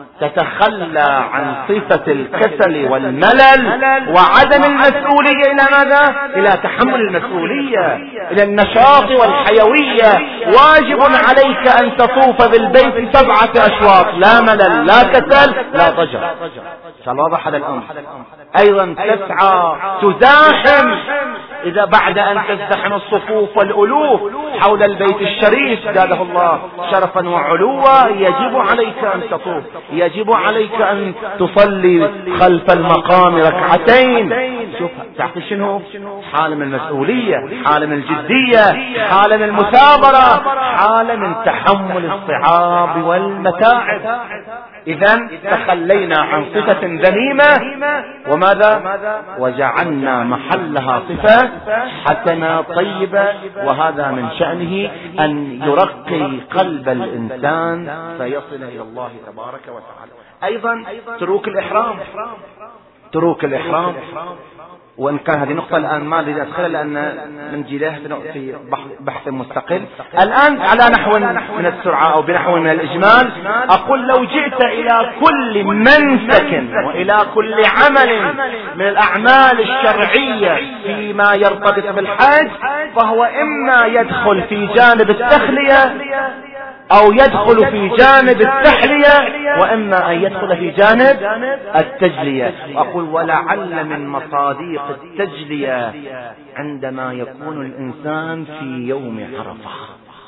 Speaker 2: تتخلى عن صفة الكسل والملل وعدم المسؤولية إلى ماذا؟ إلى تحمل المسؤولية، إلى النشاط والحيوية. واجب عليك أن تطوف بالبيت سبعة أشواط، لا ملل، لا كسل، لا ضجر. شاء واضح هذا الأمر؟ أيضا تسعى تزاحم، إذا بعد أن تزدحم الصفوف والألوف حول البيت الشريف زاده الله شرفا وعلوا، يجب عليك أن تطوف، يجب عليك أن تصلي خلف المقام ركعتين. شوف تحت شنو؟ حالة من المسؤولية، حالة من الجدية، حالة من المثابرة، حالة من تحمل الصعاب والمتاعب. إذن تخلينا عن صفة ذميمة وماذا؟ وجعلنا محلها صفة حسنة طيبة، وهذا من شأنه أن يرقي قلب الإنسان فيصل إلى الله تبارك وتعالى. أيضا تروك الإحرام، تروك الإحرام، وإن كان هذه نقطة الآن ما أريد أدخلها لأن نجي لها في بحث مستقل. الآن على نحو من السرعة أو بنحو من الإجمال، أقول لو جئت إلى كل منسك وإلى كل عمل من الأعمال الشرعية فيما يرتبط بالحج، فهو إما يدخل في جانب التخلية أو يدخل في جانب التحلية، وإما أن يدخل في جانب التجلية. وأقول ولعل من مصاديق التجلية عندما يكون الإنسان في يوم عرفة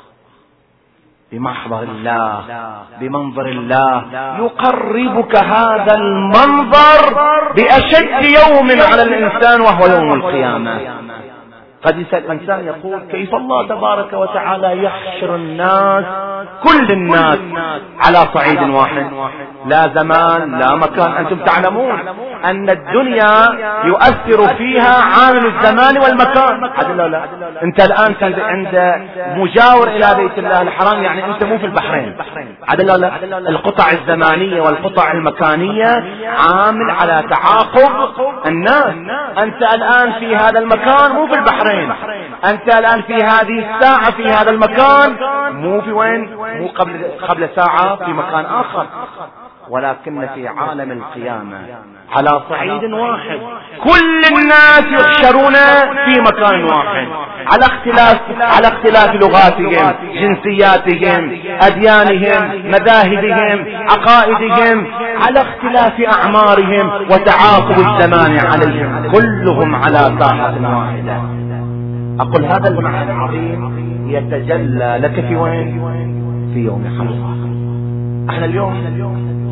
Speaker 2: بمحضر الله، بمنظر الله، يقربك هذا المنظر بأشد يوم على الإنسان وهو يوم القيامة. قد يسأل الإنسان يقول كيف الله تبارك وتعالى يحشر الناس، كل الناس على صعيد واحد، لا زمان لا مكان. أنتم تعلمون أن الدنيا يؤثر فيها عامل الزمان والمكان. لا لا أنت الآن عند مجاور إلى بيت الله الحرام، يعني أنت مو في البحرين. لا لا القطع الزمانية والقطع المكانية عامل على تعاقب الناس. أنت الآن في هذا المكان مو في البحرين، أنت الآن في هذه الساعة في هذا المكان، مو في وين، مو قبل قبل ساعة في مكان آخر. ولكن في عالم القيامة على صعيد واحد كل الناس يحشرون في مكان واحد، على اختلاف على اختلاف لغاتهم، جنسياتهم، أديانهم، مذاهبهم، عقائدهم، على اختلاف أعمارهم وتعاقب الزمان عليهم، كلهم على ساحة واحدة. أقول هذا المعنى العظيم يتجلى لك في وين؟ في يوم عرفة. احنا اليوم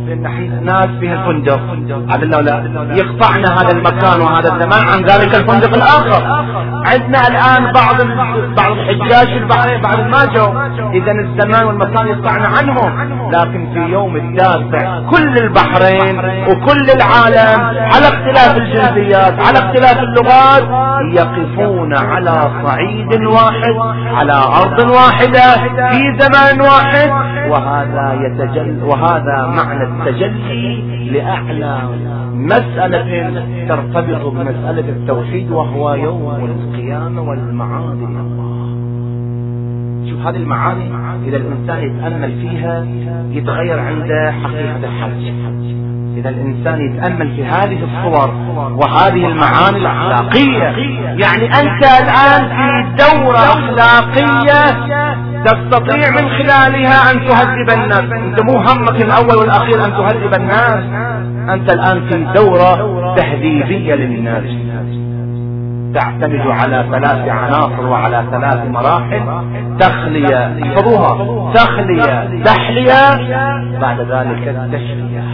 Speaker 2: ناس في الفندق هذا لا لا يقطعنا هذا المكان وهذا الزمان عن ذلك الفندق الآخر. عندنا الآن بعض بعض الحجاج في البحرين بعض ما جو، إذا الزمان والمكان يقطعنا عنهم، لكن في يوم التاسع كل البحرين وكل العالم على اختلاف الجنسيات على اختلاف اللغات يقفون على صعيد واحد على أرض واحدة في زمان واحد، وهذا يتجل وهذا معنى التجلي لأعلى مسألة ترتبط بمسألة التوحيد، وهو يوم القيامة والمعاد إلى الله. شوف هذه المعاني إذا الإنسان يتأمل فيها يتغير عنده حقيقة الحج. إذا الإنسان يتأمل في هذه الصور وهذه المعاني الأخلاقية، يعني أنت الآن في دورة أخلاقية تستطيع من خلالها أن تهذب الناس. أنت مو همك الأول والأخير أن تهذب الناس، أنت الآن في دورة تهذيبية للناس تعتمد على ثلاث عناصر وعلى ثلاث مراحل: تخلية، احفظوها، تخلية، تحلية، بعد ذلك التشريع،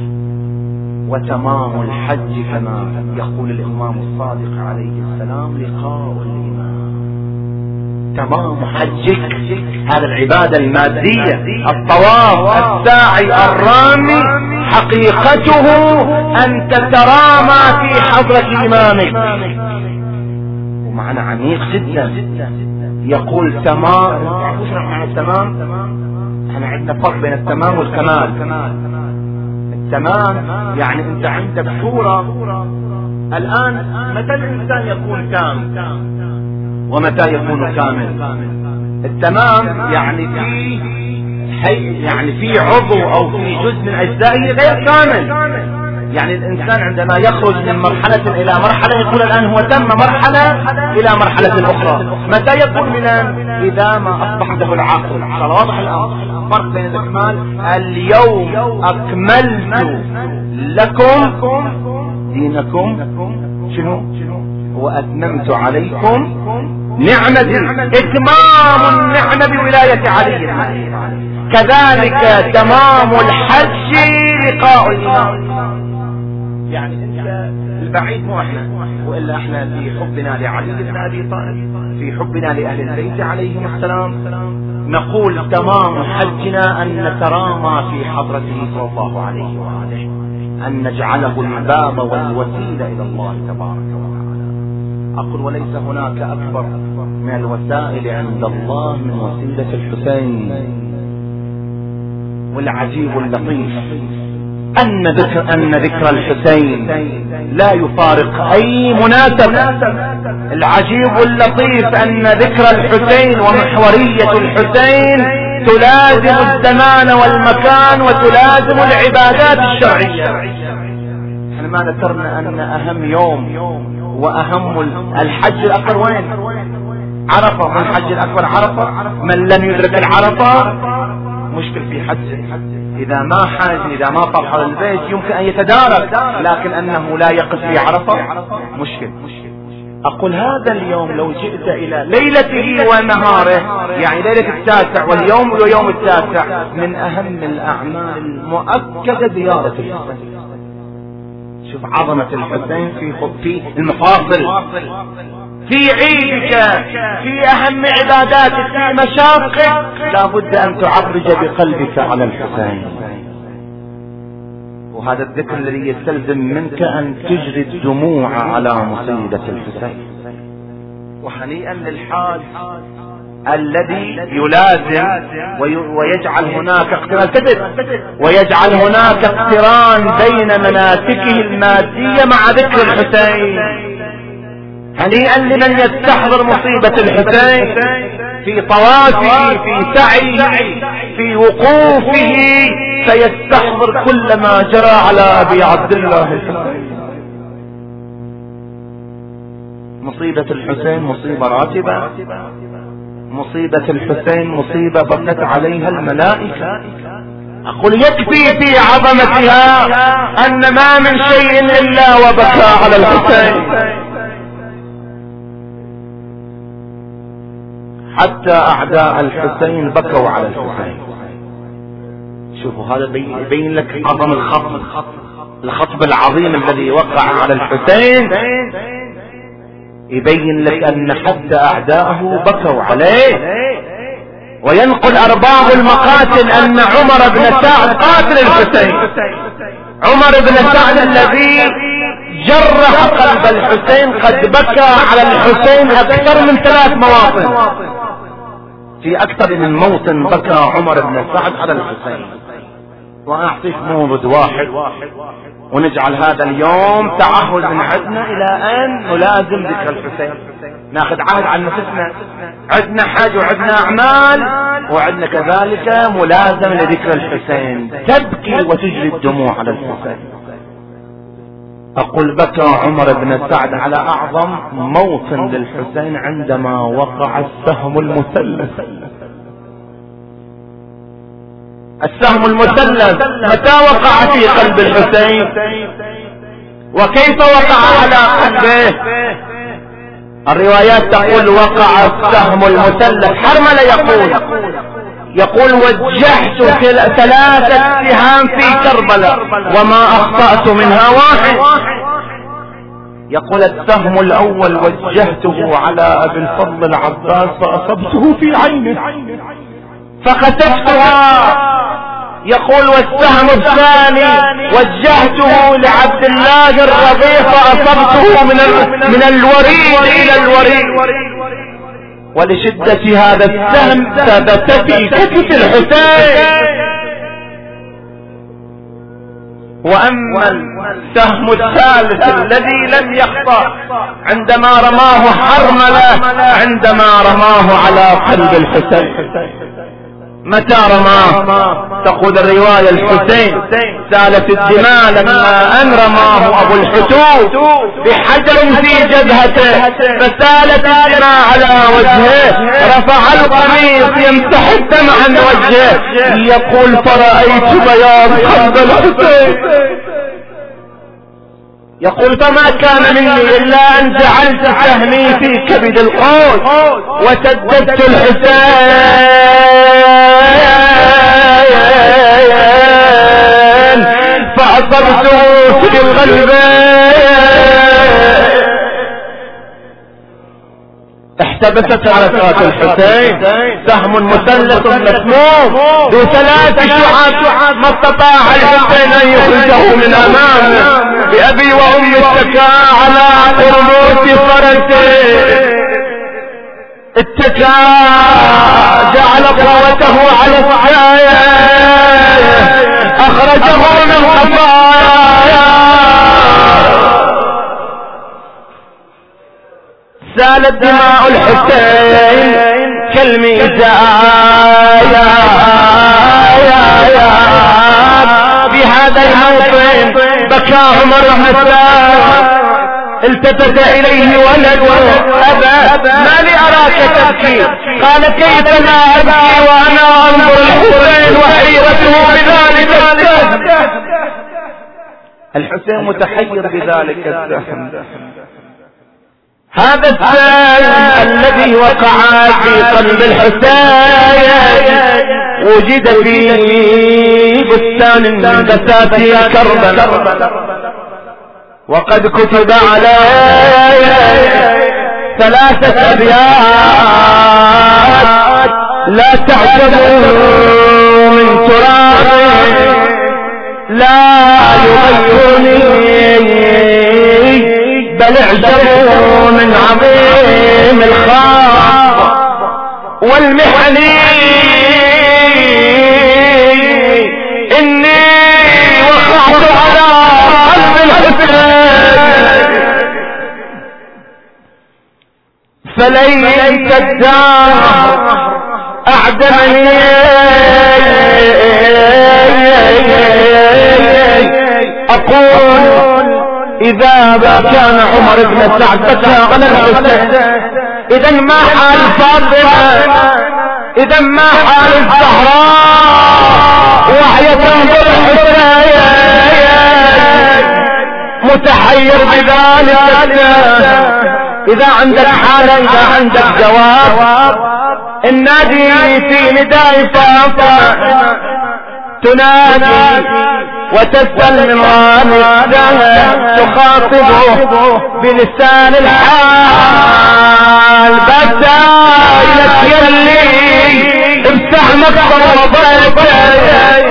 Speaker 2: وتمام الحج كما يقول الإمام الصادق عليه السلام: لقاء الإمام. تمام حجك هذا العبادة المادية، الطواف، الساعي، الرامي، حقيقته أن تترامى في حضرة إمامك. ومعنى عميق جدا، يقول تمام. وش معنى التمام؟ احنا عندنا فرق بين التمام والكمال. التمام يعني انت عندك صورة. الآن متى الإنسان يكون تام ومتى يكون كامل؟ التمام يعني في حي يعني في عضو أو في جزء من أجزائه غير كامل. يعني الإنسان عندما يخرج من مرحلة إلى مرحلة يقول الآن هو تم مرحلة إلى مرحلة أخرى. متى يكون من إذا ما أصبح عنده العقل. واضح الأمر؟ فرق بين الإكمال: اليوم أكملت لكم دينكم شنو وأتممت عليكم نعمتي. إتمام النعمة بولاية علي. كذلك تمام الحج لقاء الإمام. يعني انت البعيد مو احنا، والا احنا في حبنا لعلي بن ابي طالب، في حبنا لاهل البيت عليهم السلام، نقول تمام حجنا ان نترامى في حضرته صلى الله عليه واله، ان نجعله الباب والوسيله الى الله تبارك وتعالى. اقول وليس هناك اكبر من الوسائل عند الله من وسيله الحسين. والعجيب اللطيف أن ذكر, أن ذكر الحسين لا يفارق أي مناسبة. العجيب اللطيف أن ذكر الحسين ومحورية الحسين تلازم الزمان والمكان وتلازم العبادات الشرعية. احنا ما ذكرنا أن أهم يوم وأهم الحج الأكبر وين؟ عرفة. من الحج الأكبر عرفة. من لم يدرك العرفة مشكل في حجه. إذا ما حاج إذا ما طرح على البيت يمكن أن يتدارك، لكن أنه لا يقف في عرفة مشكل. أقول هذا اليوم لو جئت إلى ليلته ونهاره، يعني ليلة التاسع واليوم ويوم التاسع، من أهم الأعمال المؤكدة زيارة الحسين. شوف عظمة الحسين في في المفاصل، في عيدك، في أهم عباداتك، في مشاقك، لابد أن تعرج بقلبك على الحسين. وهذا الذكر الذي يستلزم منك أن تجري الدموع على مصيبة الحسين. وهنيئا للحاج الذي يلازم ويجعل هناك اقتران كذب ويجعل هناك اقتران بين مناسكه المادية مع ذكر الحسين. هنيئا لمن يستحضر مصيبة الحسين في طوافه، في سعيه، في وقوفه، فيستحضر كل ما جرى على أبي عبد الله الحسين. مصيبة الحسين مصيبة راتبة. مصيبة الحسين مصيبة بكت عليها الملائكة. أقول يكفي في عظمتها أن ما من شيء إلا وبكى على الحسين، حتى أعداء الحسين بكوا على الحسين. شوفوا هذا يبين لك عظم الخطب، الخطب العظيم الذي وقع على الحسين، يبين لك ان حتى اعداءه بكوا عليه. وينقل ارباب المقاتل ان عمر بن سعد قاتل الحسين، عمر بن سعد الذي جرح قلب الحسين قد بكى على الحسين اكثر من ثلاث مواطن، في اكثر من موطن بكى عمر بن سعد على الحسين. واعطيك مورد واحد ونجعل هذا اليوم تعهد من عندنا الى ان نلازم ذكر الحسين، ناخذ عهد عن نفسنا، عندنا حج وعندنا اعمال وعندنا كذلك ملازم لذكر الحسين، تبكي وتجري الدموع على الحسين. اقول بكى عمر بن سعد على اعظم موطن للحسين عندما وقع السهم المثلث. السهم المثلث متى وقع في قلب الحسين وكيف وقع على قلبه؟ الروايات تقول وقع السهم المثلث، حرملة يقول يقول وجهت ثلاثة سهام في كربلاء وما اخطأت منها واحد. يقول السهم الاول وجهته على ابي الفضل العباس فاصبته في عينه فخسفتها. يقول والسهم الثاني وجهته لعبد الله الربيع فاصبته من من الوريد الى الوريد. ولشدة هذا السهم ثبت في كتف الحسين. واما السهم الثالث الذي لم يخطأ عندما رماه حرملة، عندما رماه على قلب الحسين. متى رماه؟ تقول الرواية الحسين سالت الدماء لما ان رماه ابو الحتوب بحجر في جبهته فسالت الدماء على وجهه، رفع القميص يمسح الدم عن وجهه، يقول فرأيت بياض قلب الحسين. يقول فما كان مني الا ان جعلت سهمي في كبد القوس وسددت الحسين فأصبته في قلبي. احتبست حركات الحسين، سهم مثلث مسموم بثلاث شعاب، ما استطاع الحسين ان يخرجه من امامه. بأبي وأمي اتكى على قرموس فرسه، اتكى جعل قوته على السعاية، اخرجه من خفايا. سالت دماء الحسين كالميزان. بهذا الموطن بكى عمر بن سعد، التفت اليه ولده ابا ما لي اراك تبكي؟ قال كيف لا ابكي وانا انظر الحسين وحيرته بذلك السهم. الحسين متحير بذلك السهم. هذا السهم الذي وقع في قلب الحسين وجد في بستان من بساتين كربلاء، وقد كتب عليه ثلاثة أبيات لا تعجبوا من تراب لا يغيرني بل اعجبوا من عظيم الخاص والمحن. إني وقعت على قلب الحسين فليت الدار أعدمني. أقول إذا كان عمر بن سعد بكى على الحسين، إذا ما حال فاطمة؟ إذا ما حال الزهراء وهي تنظر الحسين متحير بذلك؟ إذا عندك حالة، إذا عندك جواب، النادي في نداء فاطمة تنادي وتسأل من والدها تخاطبه بلسان الحال بدايلك يلي امسح مكتب وبيتك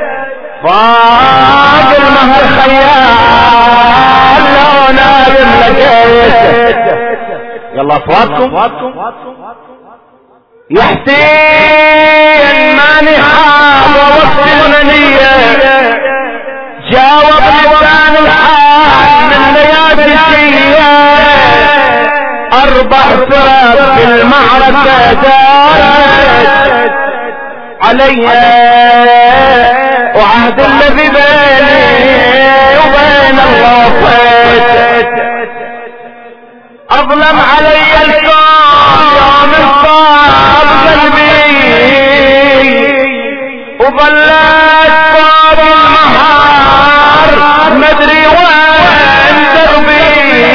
Speaker 2: فاق المهر خيال لو نايم لقيت يلا اصواتكم يا حسين ماني حاضر وقت المنية جاوب لسان الحال من ليالي الشية اربع فرق في المعركة دارت علي وعهد الذي بيني وبين الله فات اظلم علي الكون يوم الصعب قلبي وظلت فوق النهار مدري وين دربي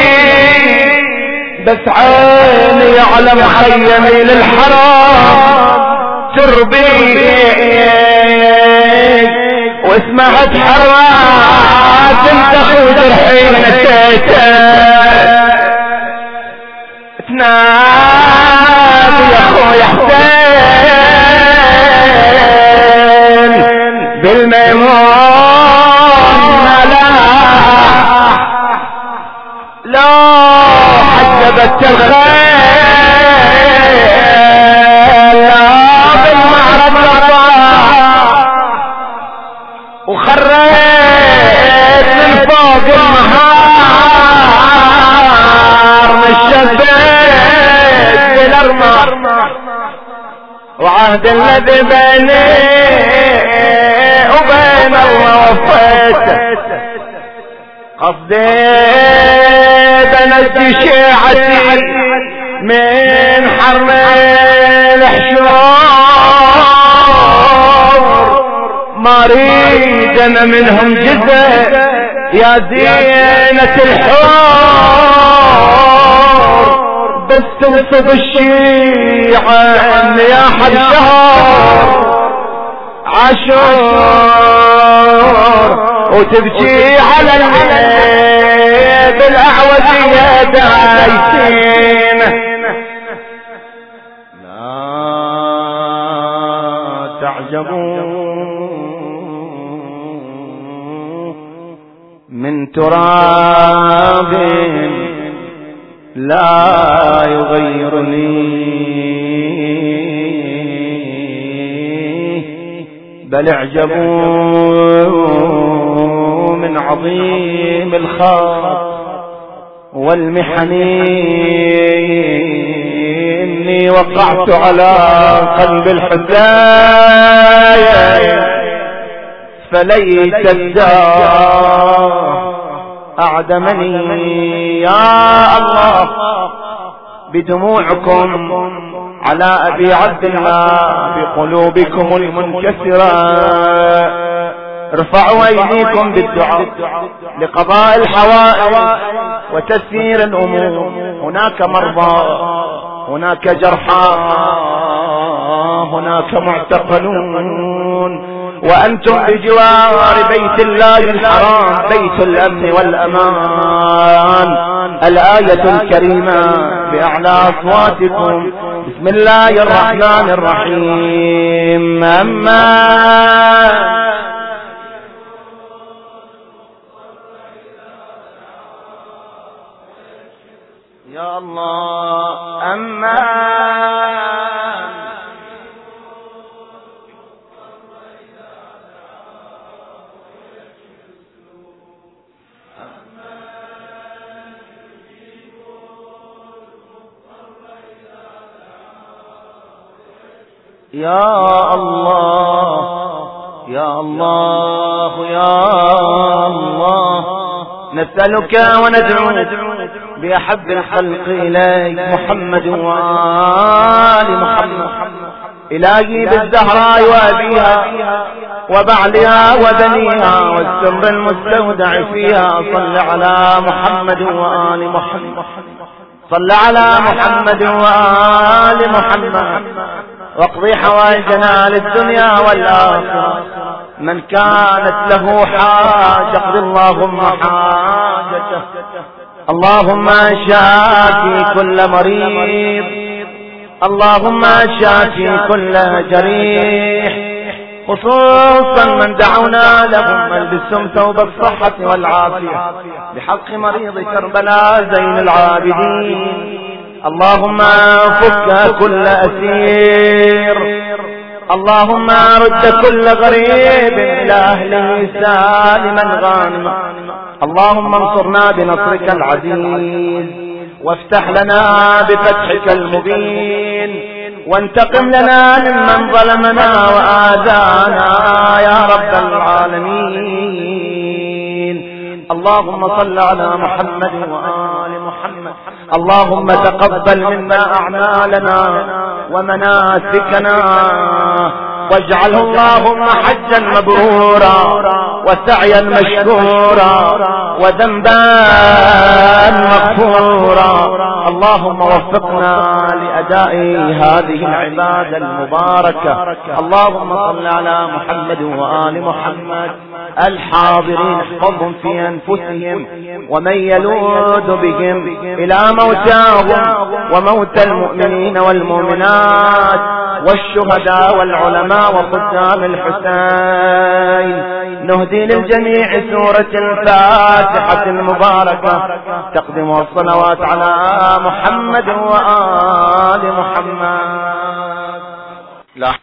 Speaker 2: بس عيني يعلم خيمي للحرام تربي واسمعت حرات انتخي جرحي نسيتك تنادي يا اخويا حسين بالميمون ملاح لو حجبت الخيل لا بالمعركة وخريت من فوق النهار نشبت بالارمار وعهد الذي بيني وبين الله وفيته قصدي بنجي شيعتي من حرم الحشور ما اريد انا منهم جزء يا زينة الحور بس توصف الشيعة يا حد شهر عاشور وتبكي على الليل بالاعوجية دايسين لا تعجبوا من تراب لا يغيرني بل اعجبوا من عظيم الخاط والمحن إني وقعت على قلب الحزايا فليت الدار أعدمني يا الله بدموعكم على أبي عبد الله بقلوبكم المنكسرة ارفعوا أيديكم بالدعاء لقضاء الحوائج وتسيير الأمور هناك مرضى هناك جرحى هناك معتقلون وأنتم بجوار بيت الله الحرام بيت الأمن والأمان الآية الكريمة بأعلى أصواتكم بسم الله الرحمن الرحيم أما يا الله أما يا الله يا الله يا الله نسألك وندعو بأحب الخلق إليك محمد وآل محمد إلهي بالزهراء وأبيها وبعلها وبنيها والسر المستودع فيها صل على محمد وآل محمد صل على محمد وآل محمد واقضي حوائجنا للدنيا والآخرة. من كانت له حاجة اقضي اللهم حاجته. اللهم شافي كل مريض، اللهم شافي كل جريح، خصوصا من دعونا لهم البسهم ثوب الصحة والعافية بحق مريض كربلاء زين العابدين. اللهم فك كل أسير، اللهم رد كل غريب إلى أهله سالما غانما. اللهم انصرنا بنصرك العزيز، وافتح لنا بفتحك المبين، وانتقم لنا ممن ظلمنا وآذانا يا رب العالمين. اللهم صل على محمد وآل محمد. اللهم تقبل منا أعمالنا ومناسكنا، واجعله اللهم حجا مبرورا وسعيا مشكورا وذنبا مغفورا. اللهم وفقنا لأداء هذه العبادة المباركة. اللهم صل على محمد وآل محمد الحاضرين، احفظهم في أنفسهم ومن يلوذ بهم إلى موتاهم وموتى المؤمنين والمؤمنات والشهداء والعلماء وخدام الحسين. نهدي للجميع سورة الفاتحة المباركة تقدم الصلوات على محمد وآل محمد. لا